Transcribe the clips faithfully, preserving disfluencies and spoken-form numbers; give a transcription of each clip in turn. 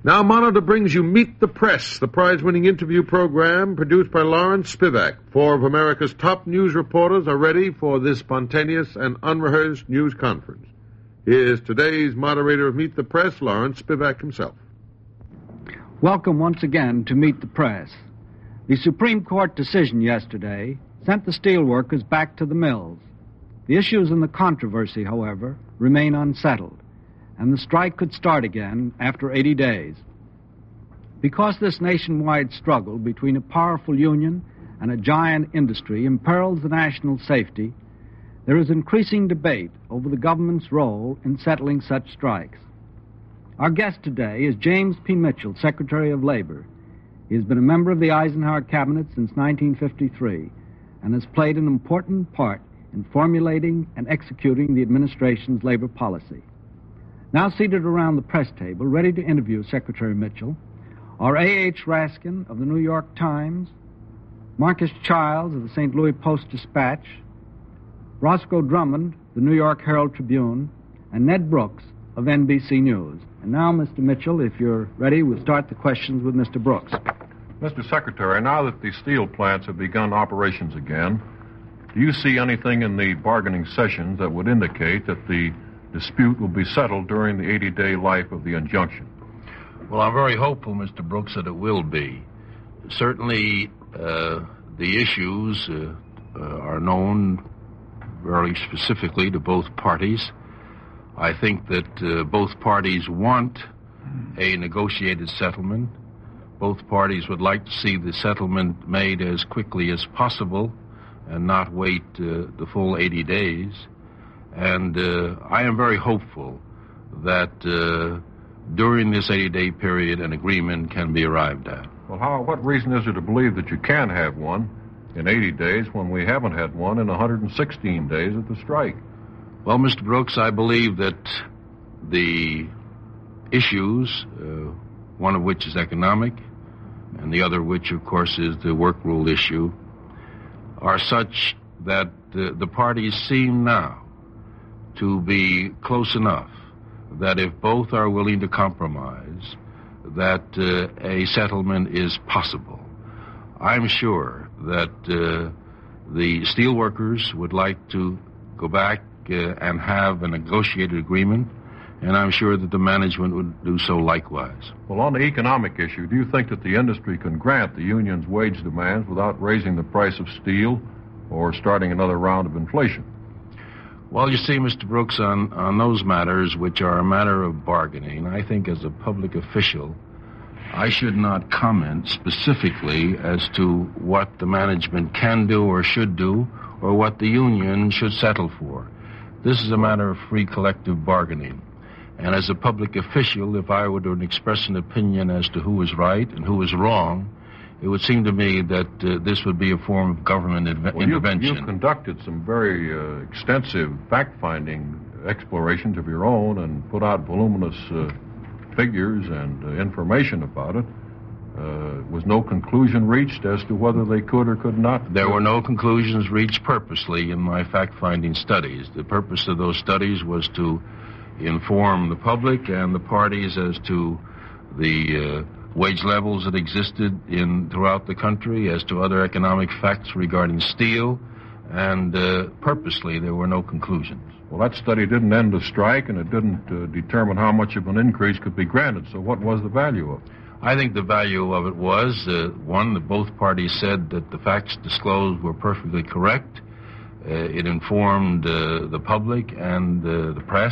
Now Monitor brings you Meet the Press, the prize-winning interview program produced by Lawrence Spivak. Four of America's top news reporters are ready for this spontaneous and unrehearsed news conference. Here's today's moderator of Meet the Press, Lawrence Spivak himself. Welcome once again to Meet the Press. The Supreme Court decision yesterday sent the steelworkers back to the mills. The issues in the controversy, however, remain unsettled, and the strike could start again after eighty days. Because this nationwide struggle between a powerful union and a giant industry imperils the national safety, there is increasing debate over the government's role in settling such strikes. Our guest today is James P. Mitchell, Secretary of Labor. He has been a member of the Eisenhower Cabinet since nineteen fifty-three and has played an important part in formulating and executing the administration's labor policy. Now seated around the press table, ready to interview Secretary Mitchell, are A H Raskin of the New York Times, Marcus Childs of the Saint Louis Post-Dispatch, Roscoe Drummond, the New York Herald Tribune, and Ned Brooks of N B C News. And now, Mister Mitchell, if you're ready, we'll start the questions with Mister Brooks. Mister Secretary, now that the steel plants have begun operations again, do you see anything in the bargaining sessions that would indicate that the dispute will be settled during the eighty-day life of the injunction? Well, I'm very hopeful, Mister Brooks, that it will be. Certainly, uh, the issues uh, uh, are known very specifically to both parties. I think that uh, both parties want a negotiated settlement. Both parties would like to see the settlement made as quickly as possible and not wait uh, the full eighty days. And uh, I am very hopeful that uh, during this eighty-day period an agreement can be arrived at. Well, how, what reason is there to believe that you can have one in eighty days when we haven't had one in one hundred sixteen days of the strike? Well, Mister Brooks, I believe that the issues, uh, one of which is economic, and the other which, of course, is the work rule issue, are such that uh, the parties seem now to be close enough that if both are willing to compromise, that uh, a settlement is possible. I'm sure that uh, the steelworkers would like to go back uh, and have a negotiated agreement, and I'm sure that the management would do so likewise. Well, on the economic issue, do you think that the industry can grant the union's wage demands without raising the price of steel or starting another round of inflation? Well, you see, Mister Brooks, on, on those matters which are a matter of bargaining, I think as a public official, I should not comment specifically as to what the management can do or should do or what the union should settle for. This is a matter of free collective bargaining. And as a public official, if I were to express an opinion as to who is right and who is wrong, it would seem to me that uh, this would be a form of government inve- well, intervention. You've, you've conducted some very uh, extensive fact-finding explorations of your own and put out voluminous uh, figures and uh, information about it. Uh, was no conclusion reached as to whether they could or could not? There were no conclusions reached purposely in my fact-finding studies. The purpose of those studies was to inform the public and the parties as to the uh, wage levels that existed in throughout the country, as to other economic facts regarding steel, and uh, purposely there were no conclusions. Well, that study didn't end the strike, and it didn't uh, determine how much of an increase could be granted. So what was the value of it? I think the value of it was, uh, one, that both parties said that the facts disclosed were perfectly correct. Uh, it informed uh, the public and uh, the press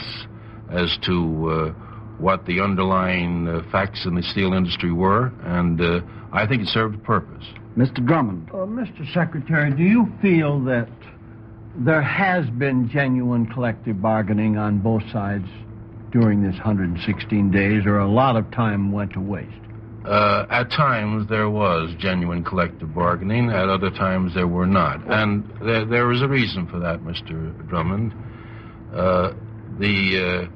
as to uh, what the underlying uh, facts in the steel industry were, and uh, I think it served a purpose. Mister Drummond. Uh, Mister Secretary, do you feel that there has been genuine collective bargaining on both sides during this one hundred sixteen days, or a lot of time went to waste? Uh, at times there was genuine collective bargaining, at other times there were not. And there, there is a reason for that, Mister Drummond. Uh, the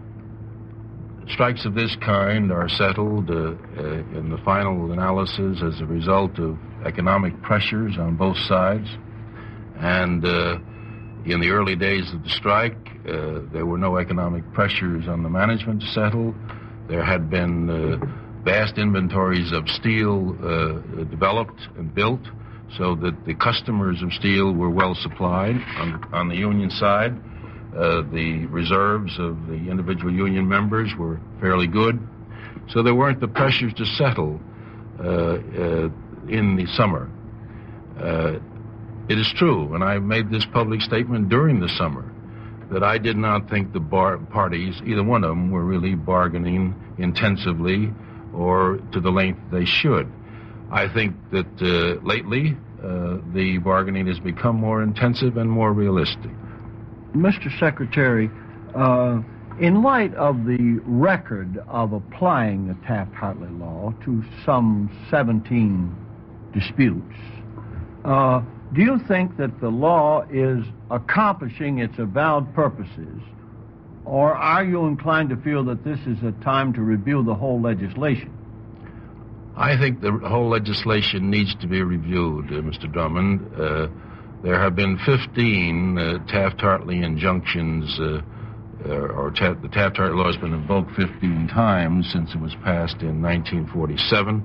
uh, strikes of this kind are settled uh, uh, in the final analysis as a result of economic pressures on both sides. And uh, in the early days of the strike, uh, there were no economic pressures on the management to settle. There had been uh, vast inventories of steel uh, developed and built so that the customers of steel were well supplied. On, on the union side, uh, the reserves of the individual union members were fairly good. So there weren't the pressures to settle uh, uh, in the summer. Uh, it is true, and I made this public statement during the summer, that I did not think the bar parties, either one of them, were really bargaining intensively or to the length they should. I think that uh, lately uh, the bargaining has become more intensive and more realistic. Mister Secretary, uh, in light of the record of applying the Taft-Hartley law to some seventeen disputes, uh, do you think that the law is accomplishing its avowed purposes, or are you inclined to feel that this is a time to review the whole legislation? I think the whole legislation needs to be reviewed, uh, Mister Drummond. Uh, there have been fifteen uh, Taft-Hartley injunctions, uh, or ta- the Taft-Hartley law has been invoked fifteen times since it was passed in nineteen forty-seven,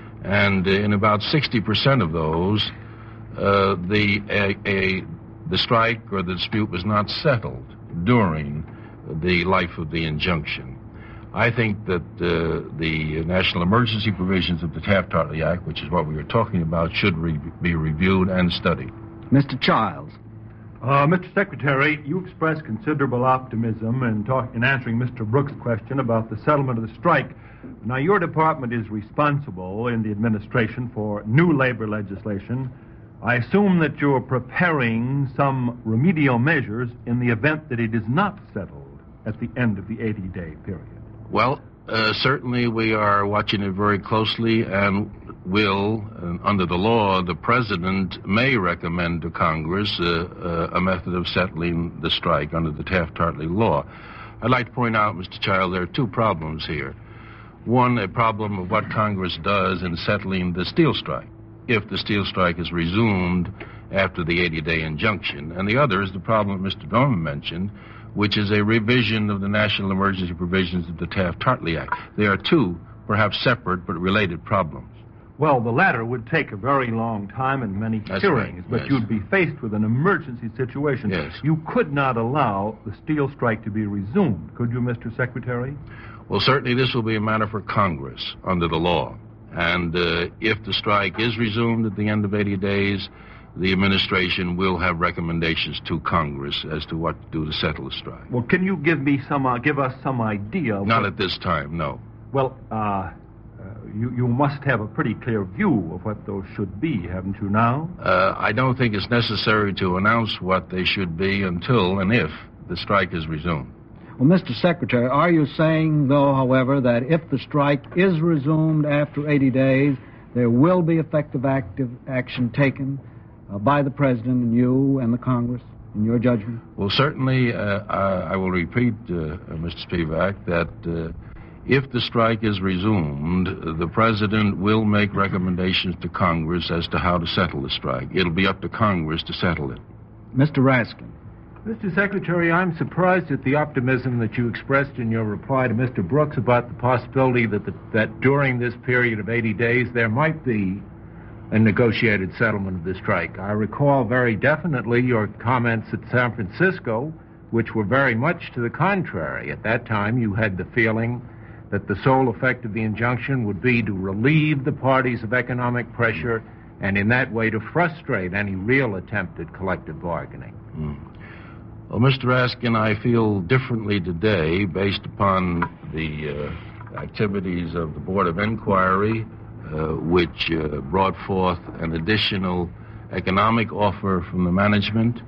and uh, in about sixty percent of those, uh, the a, a, the strike or the dispute was not settled during the life of the injunction. I think that uh, the national emergency provisions of the Taft-Hartley Act, which is what we were talking about, should re- be reviewed and studied. Mister Childs. Uh, Mister Secretary, you expressed considerable optimism in, talk- in answering Mister Brooks' question about the settlement of the strike. Now, your department is responsible in the administration for new labor legislation. I assume that you're preparing some remedial measures in the event that it is not settled at the end of the eighty-day period. Well, uh, certainly we are watching it very closely and will, uh, under the law, the President may recommend to Congress uh, uh, a method of settling the strike under the Taft-Hartley law. I'd like to point out, Mister Child, there are two problems here. One, a problem of what Congress does in settling the steel strike, if the steel strike is resumed after the eighty-day injunction. And the other is the problem Mister Dorman mentioned, which is a revision of the national emergency provisions of the Taft-Hartley Act. They are two, perhaps separate, but related problems. Well, the latter would take a very long time and many That's hearings, right, but yes. you'd be faced with an emergency situation. Yes. You could not allow the steel strike to be resumed, could you, Mister Secretary? Well, certainly this will be a matter for Congress under the law. And uh, if the strike is resumed at the end of eighty days, the administration will have recommendations to Congress as to what to do to settle the strike. Well, can you give me some, uh, give us some idea? Of Not what... at this time, no. Well, uh, uh, you, you must have a pretty clear view of what those should be, haven't you now? Uh, I don't think it's necessary to announce what they should be until and if the strike is resumed. Well, Mister Secretary, are you saying, though, however, that if the strike is resumed after eighty days, there will be effective active action taken uh, by the President and you and the Congress, in your judgment? Well, certainly, uh, I, I will repeat, uh, Mister Spivak, that uh, if the strike is resumed, the President will make recommendations to Congress as to how to settle the strike. It'll be up to Congress to settle it. Mister Raskin. Mister Secretary, I'm surprised at the optimism that you expressed in your reply to Mister Brooks about the possibility that the, that during this period of eighty days there might be a negotiated settlement of the strike. I recall very definitely your comments at San Francisco, which were very much to the contrary. At that time, you had the feeling that the sole effect of the injunction would be to relieve the parties of economic pressure and in that way to frustrate any real attempt at collective bargaining. Mm. Well, Mister Raskin, I feel differently today based upon the uh, activities of the Board of Inquiry, uh, which uh, brought forth an additional economic offer from the management.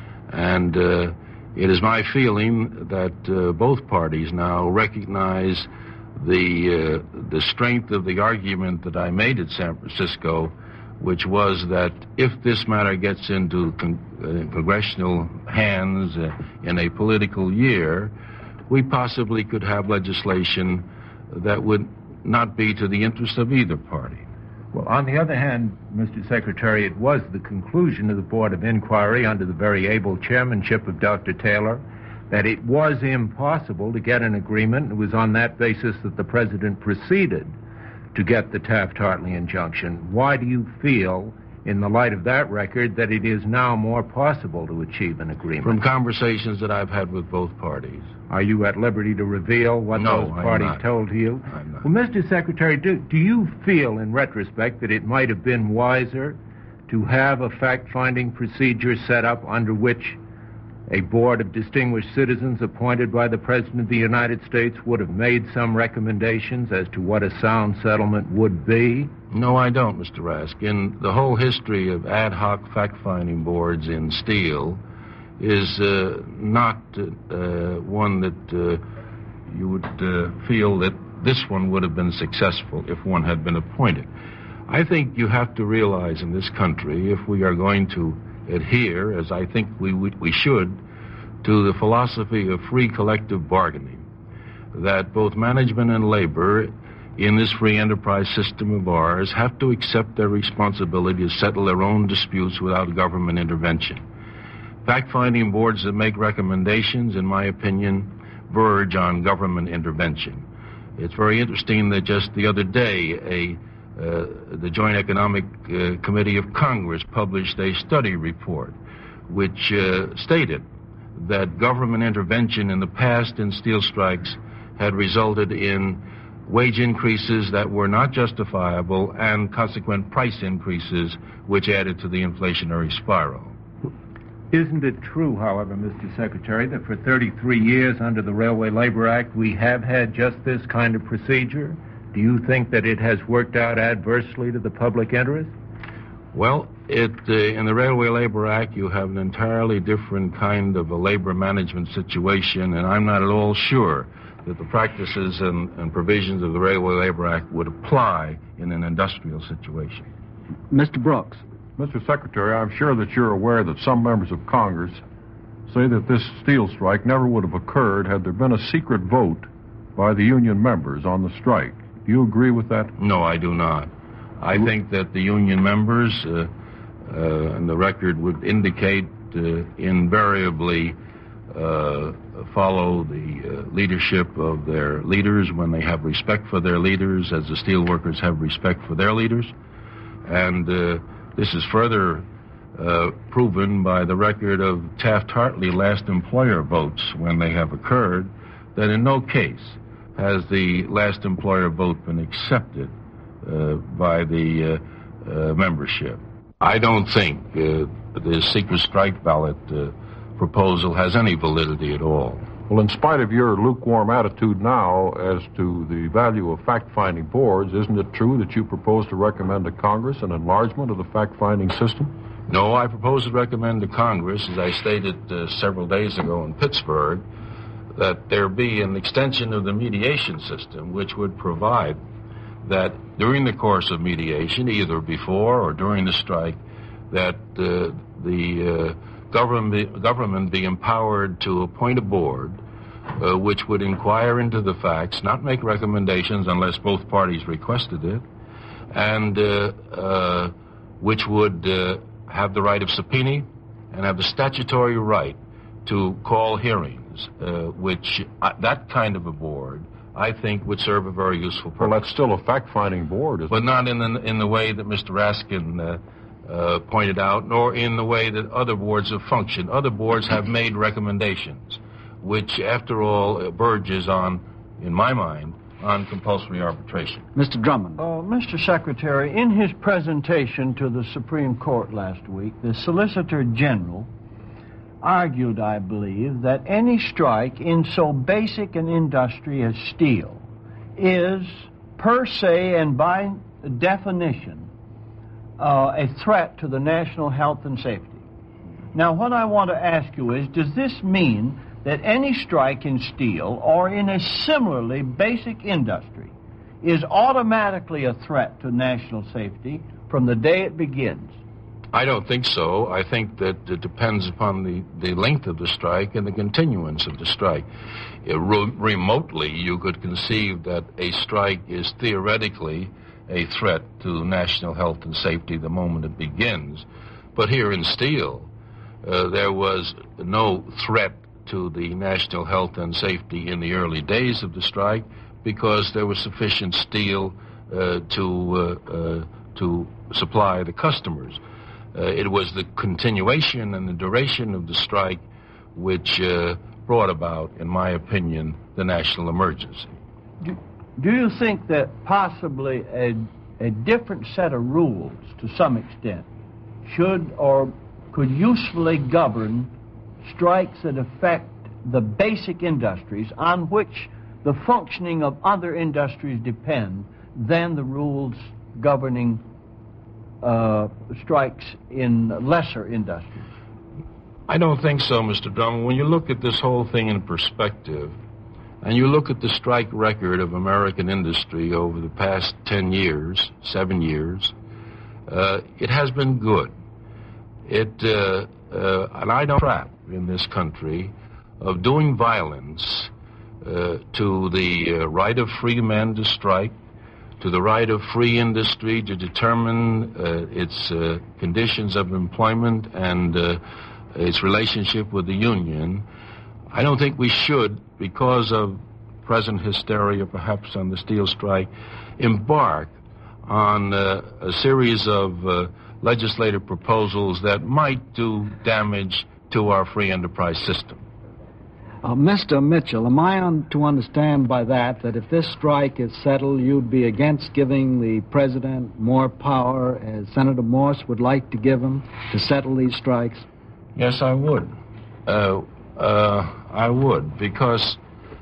And uh, it is my feeling that uh, both parties now recognize the, uh, the strength of the argument that I made at San Francisco, which was that if this matter gets into con- uh, congressional hands uh, in a political year, we possibly could have legislation that would not be to the interest of either party. Well, on the other hand, Mister Secretary, it was the conclusion of the Board of Inquiry under the very able chairmanship of Doctor Taylor that it was impossible to get an agreement. It was on that basis that the President proceeded. to get the Taft-Hartley injunction. Why do you feel, in the light of that record, that it is now more possible to achieve an agreement? From conversations that I've had with both parties. Are you at liberty to reveal what No, those I'm parties not. told you? I'm not. Well, Mister Secretary, do, do you feel, in retrospect, that it might have been wiser to have a fact-finding procedure set up under which a board of distinguished citizens appointed by the President of the United States would have made some recommendations as to what a sound settlement would be? No, I don't, Mister Rask. In the whole history of ad hoc fact-finding boards in steel is uh, not uh, one that uh, you would uh, feel that this one would have been successful if one had been appointed. I think you have to realize in this country, if we are going to adhere, as I think we, we, we should, to the philosophy of free collective bargaining, that both management and labor in this free enterprise system of ours have to accept their responsibility to settle their own disputes without government intervention. Fact-finding boards that make recommendations, in my opinion, verge on government intervention. It's very interesting that just the other day, a uh, the Joint Economic uh, Committee of Congress published a study report which uh, stated that government intervention in the past in steel strikes had resulted in wage increases that were not justifiable and consequent price increases which added to the inflationary spiral. Isn't it true, however, Mister Secretary, that for thirty-three years under the Railway Labor Act we have had just this kind of procedure? Do you think that it has worked out adversely to the public interest? Well, it, uh, in the Railway Labor Act, you have an entirely different kind of a labor management situation, and I'm not at all sure that the practices and, and provisions of the Railway Labor Act would apply in an industrial situation. Mister Brooks. Mister Secretary, I'm sure that you're aware that some members of Congress say that this steel strike never would have occurred had there been a secret vote by the union members on the strike. Do you agree with that? No, I do not. I think that the union members, uh, uh, and the record would indicate, uh, invariably uh, follow the uh, leadership of their leaders when they have respect for their leaders, as the steelworkers have respect for their leaders. And uh, this is further uh, proven by the record of Taft-Hartley last employer votes when they have occurred, that in no case has the last employer vote been accepted uh, by the uh, uh, membership. I don't think uh, the secret strike ballot uh, proposal has any validity at all. Well, in spite of your lukewarm attitude now as to the value of fact-finding boards, isn't it true that you propose to recommend to Congress an enlargement of the fact-finding system? No, I propose to recommend to Congress, as I stated uh, several days ago in Pittsburgh, that there be an extension of the mediation system which would provide that during the course of mediation, either before or during the strike, that uh, the uh, government, government be empowered to appoint a board uh, which would inquire into the facts, not make recommendations unless both parties requested it, and uh, uh, which would uh, have the right of subpoena and have the statutory right to call hearings, uh, which uh, that kind of a board, I think, would serve a very useful purpose. Well, that's still a fact-finding board, isn't but it? But not in the, in the way that Mister Raskin uh, uh, pointed out, nor in the way that other boards have functioned. Other boards have made recommendations, which, after all, verges on, in my mind, on compulsory arbitration. Mister Drummond. Uh, Mister Secretary, in his presentation to the Supreme Court last week, the Solicitor General argued, I believe, that any strike in so basic an industry as steel is per se and by definition uh, a threat to the national health and safety. Now, what I want to ask you is, does this mean that any strike in steel or in a similarly basic industry is automatically a threat to national safety from the day it begins? I don't think so. I think that it depends upon the, the length of the strike and the continuance of the strike. Uh, re- remotely, you could conceive that a strike is theoretically a threat to national health and safety the moment it begins. But here in steel, uh, there was no threat to the national health and safety in the early days of the strike because there was sufficient steel uh, to uh, uh, to supply the customers. Uh, it was the continuation and the duration of the strike which uh, brought about, in my opinion, the national emergency. Do, do you think that possibly a, a different set of rules, to some extent, should or could usefully govern strikes that affect the basic industries on which the functioning of other industries depend than the rules governing uh, strikes in lesser industries? I don't think so, Mister Drummond. When you look at this whole thing in perspective, and you look at the strike record of American industry over the past ten years, seven years, uh, it has been good. It, uh, uh, and I don't trap in this country of doing violence uh, to the uh, right of free men to strike, to the right of free industry to determine uh, its uh, conditions of employment and uh, its relationship with the union. I don't think we should, because of present hysteria perhaps on the steel strike, embark on uh, a series of uh, legislative proposals that might do damage to our free enterprise system. Uh, Mister Mitchell, am I on to understand by that that if this strike is settled, you'd be against giving the president more power, as Senator Morse would like to give him, to settle these strikes? Yes, I would. Uh, uh, I would, because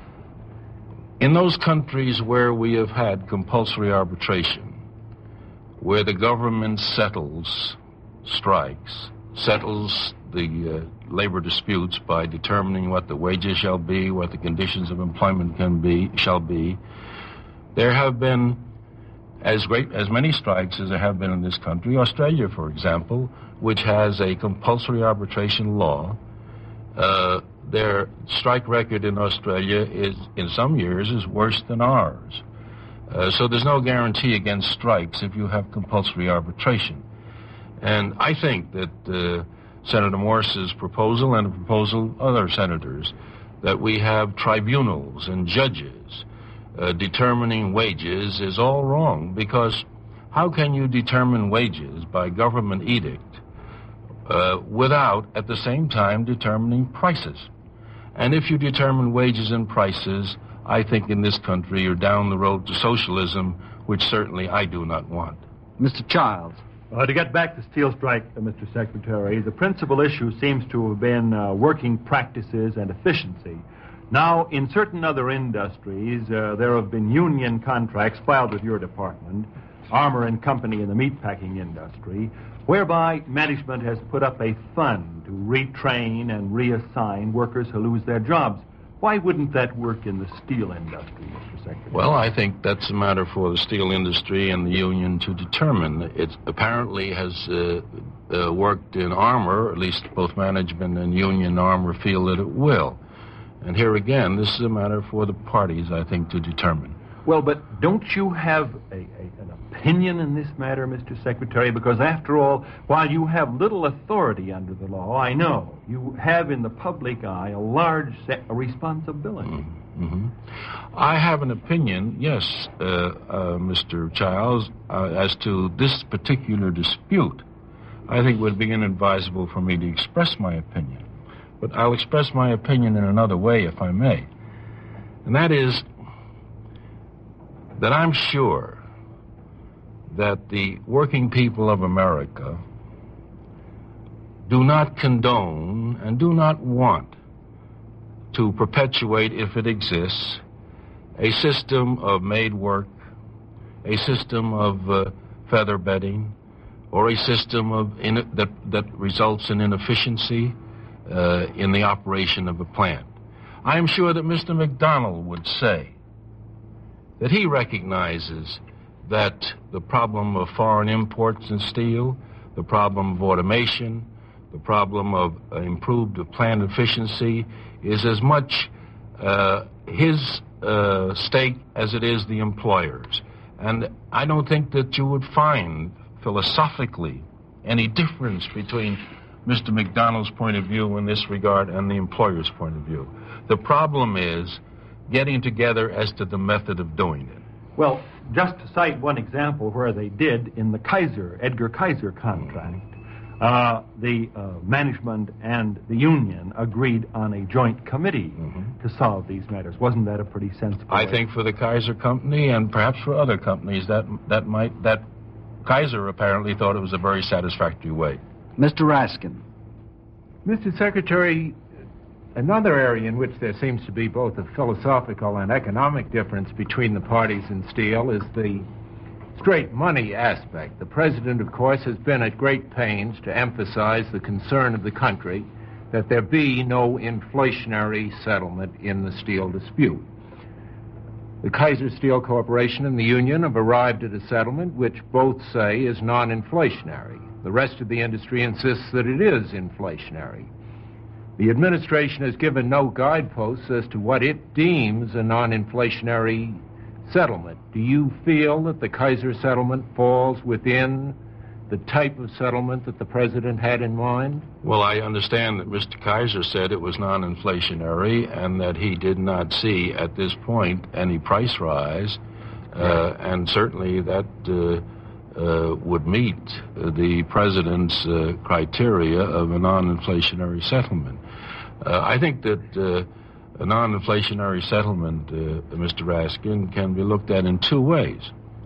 in those countries where we have had compulsory arbitration, where the government settles strikes, settles the uh, labor disputes by determining what the wages shall be, what the conditions of employment can be, shall be, there have been as great as many strikes as there have been in this country. Australia, for example, which has a compulsory arbitration law, uh, their strike record in Australia is, in some years, is worse than ours. Uh, so there's no guarantee against strikes if you have compulsory arbitration. And I think that uh, Senator Morse's proposal and the proposal of other senators that we have tribunals and judges uh, determining wages is all wrong, because how can you determine wages by government edict uh, without at the same time determining prices? And if you determine wages and prices, I think in this country you're down the road to socialism, which certainly I do not want. Mister Childs. Uh, to get back to steel strike, uh, Mister Secretary, the principal issue seems to have been uh, working practices and efficiency. Now, in certain other industries, uh, there have been union contracts filed with your department, Armour and Company in the meatpacking industry, whereby management has put up a fund to retrain and reassign workers who lose their jobs. Why wouldn't that work in the steel industry, Mister Secretary? Well, I think that's a matter for the steel industry and the union to determine. It apparently has uh, uh, worked in Armour, at least both management and union Armour feel that it will. And here again, this is a matter for the parties, I think, to determine. Well, but don't you have a, a, an opinion in this matter, Mister Secretary? Because after all, while you have little authority under the law, I know you have in the public eye a large set of responsibility. Mm-hmm. I have an opinion, yes, uh, uh, Mister Childs, uh, as to this particular dispute. I think it would be inadvisable for me to express my opinion. But I'll express my opinion in another way, if I may. And that is that I'm sure that the working people of America do not condone and do not want to perpetuate, if it exists, a system of maid work, a system of uh, feather bedding, or a system of in, that, that results in inefficiency uh, in the operation of a plant. I am sure that Mister McDonald would say that he recognizes that the problem of foreign imports in steel, the problem of automation, the problem of uh, improved plant efficiency is as much uh, his uh, stake as it is the employer's. And I don't think that you would find philosophically any difference between Mister McDonald's point of view in this regard and the employer's point of view. The problem is getting together as to the method of doing it. Well, just to cite one example where they did in the Kaiser, Edgar Kaiser contract, uh, the uh, management and the union agreed on a joint committee mm-hmm. to solve these matters. Wasn't that a pretty sensible I way? think for the Kaiser company and perhaps for other companies, that that might that Kaiser apparently thought it was a very satisfactory way. Mister Raskin. Mister Secretary, another area in which there seems to be both a philosophical and economic difference between the parties in steel is the straight money aspect. The President, of course, has been at great pains to emphasize the concern of the country that there be no inflationary settlement in the steel dispute. The Kaiser Steel Corporation and the union have arrived at a settlement which both say is non-inflationary. The rest of the industry insists that it is inflationary. The administration has given no guideposts as to what it deems a non-inflationary settlement. Do you feel that the Kaiser settlement falls within the type of settlement that the President had in mind? Well, I understand that Mister Kaiser said it was non-inflationary and that he did not see at this point any price rise, uh, and certainly that uh, uh, would meet the President's uh, criteria of a non-inflationary settlement. Uh, I think that uh, a non-inflationary settlement, uh, Mister Raskin, can be looked at in two ways.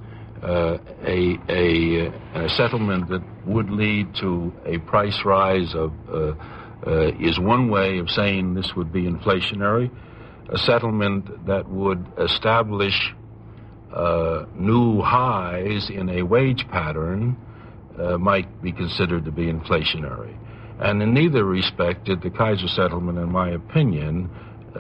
Uh, a, a, a settlement that would lead to a price rise of uh, uh, is one way of saying this would be inflationary. A settlement that would establish uh, new highs in a wage pattern uh, might be considered to be inflationary. And in neither respect did the Kaiser settlement, in my opinion, uh, uh,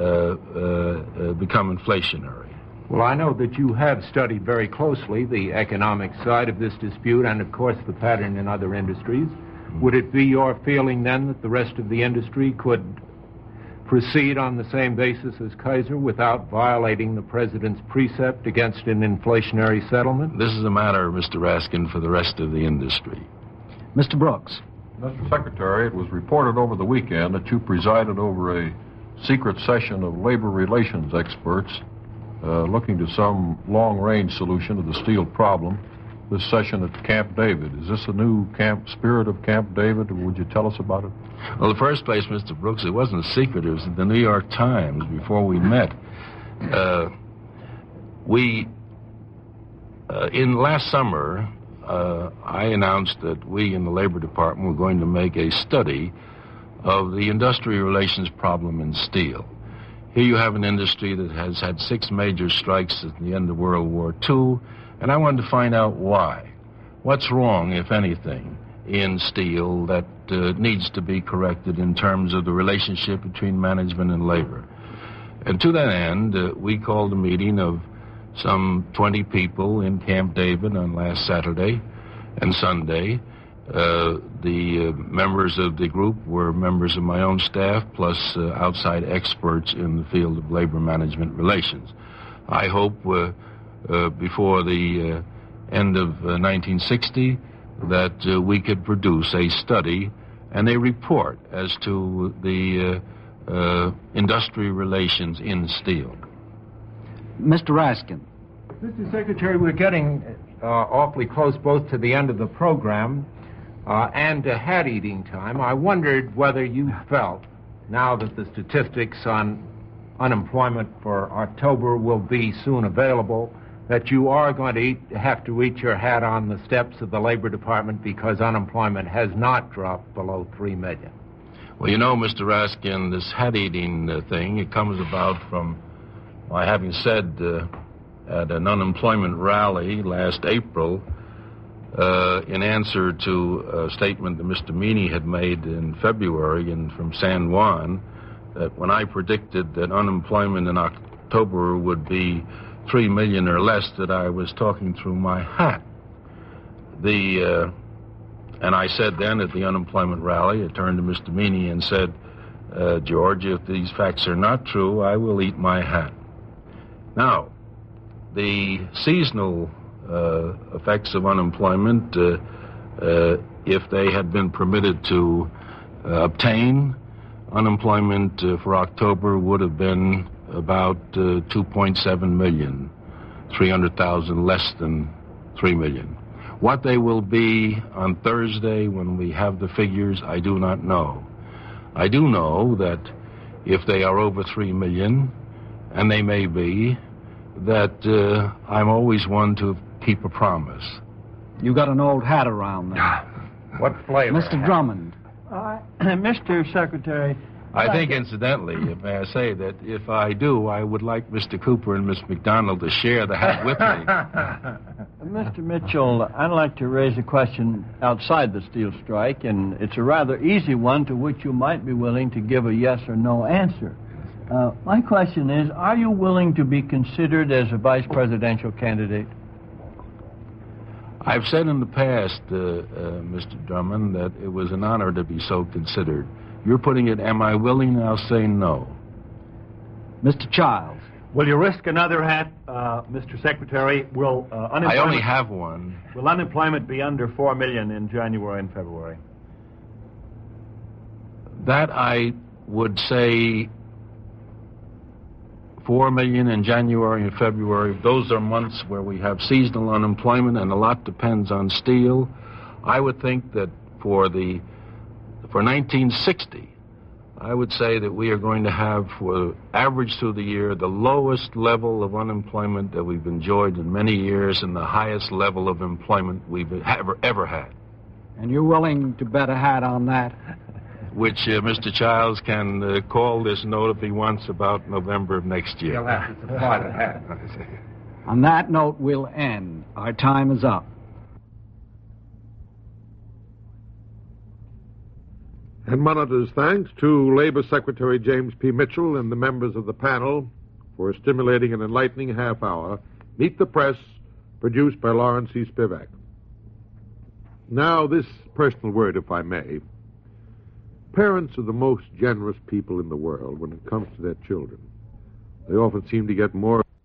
uh, become inflationary. Well, I know that you have studied very closely the economic side of this dispute and, of course, the pattern in other industries. Would it be your feeling, then, that the rest of the industry could proceed on the same basis as Kaiser without violating the President's precept against an inflationary settlement? This is a matter, Mister Raskin, for the rest of the industry. Mister Brooks. Mister Secretary, it was reported over the weekend that you presided over a secret session of labor relations experts uh, looking to some long-range solution to the steel problem. This session at Camp David. Is this a new camp spirit of Camp David, or would you tell us about it? Well, in the first place, Mister Brooks, it wasn't a secret. It was in the New York Times before we met. Uh, we, uh, in last summer, uh, I announced that we in the Labor Department were going to make a study of the industrial relations problem in steel. Here you have an industry that has had six major strikes at the end of World War Two, and I wanted to find out why. What's wrong, if anything, in steel that uh, needs to be corrected in terms of the relationship between management and labor? And to that end, uh, we called a meeting of some twenty people in Camp David on last Saturday and Sunday. Uh, the uh, members of the group were members of my own staff, plus uh, outside experts in the field of labor management relations. I hope uh, uh, before the uh, end of uh, nineteen sixty that uh, we could produce a study and a report as to the uh, uh, industrial relations in steel. Mister Raskin. Mister Secretary, we're getting uh, awfully close both to the end of the program uh, and to hat-eating time. I wondered whether you felt, now that the statistics on unemployment for October will be soon available, that you are going to eat, have to eat your hat on the steps of the Labor Department because unemployment has not dropped below three million. Well, you know, Mister Raskin, this hat-eating uh, thing, it comes about from my having said uh, at an unemployment rally last April, uh, in answer to a statement that Mister Meany had made in February and from San Juan, that when I predicted that unemployment in October would be three million or less, that I was talking through my hat. The uh, and I said then at the unemployment rally, I turned to Mister Meany and said, uh, George, if these facts are not true, I will eat my hat. Now, the seasonal uh, effects of unemployment, uh, uh, if they had been permitted to uh, obtain, unemployment uh, for October would have been about uh, two point seven million. three hundred thousand less than three million. What they will be on Thursday when we have the figures, I do not know. I do know that if they are over three million, and they may be, that uh, I'm always one to keep a promise. You got an old hat around there. What flavor? Mister Drummond. Uh, Mister Secretary. I think, incidentally, if may I say, that if I do, I would like Mister Cooper and Miss McDonald to share the hat with me. Mister Mitchell, I'd like to raise a question outside the steel strike, and it's a rather easy one to which you might be willing to give a yes or no answer. Uh, my question is, are you willing to be considered as a vice presidential candidate? I've said in the past, uh, uh, Mister Drummond, that it was an honor to be so considered. You're putting it, am I willing? I'll say no. Mister Childs. Will you risk another hat, uh, Mister Secretary? Will uh, unemployment... I only have one. Will unemployment be under four million in January and February? That I would say four million in January and February. Those are months where we have seasonal unemployment, and a lot depends on steel. I would think that for the for nineteen sixty, I would say that we are going to have, for average through the year, the lowest level of unemployment that we've enjoyed in many years, and the highest level of employment we've ever ever had. And you're willing to bet a hat on that? Which uh, Mister Childs can uh, call this note if he wants about November of next year. You'll have to supply the hat. On that note, we'll end. Our time is up. And Monitor's thanks to Labor Secretary James P. Mitchell and the members of the panel for a stimulating and enlightening half hour. Meet the Press, produced by Lawrence C. Spivak. Now, this personal word, if I may. Parents are the most generous people in the world when it comes to their children. They often seem to get more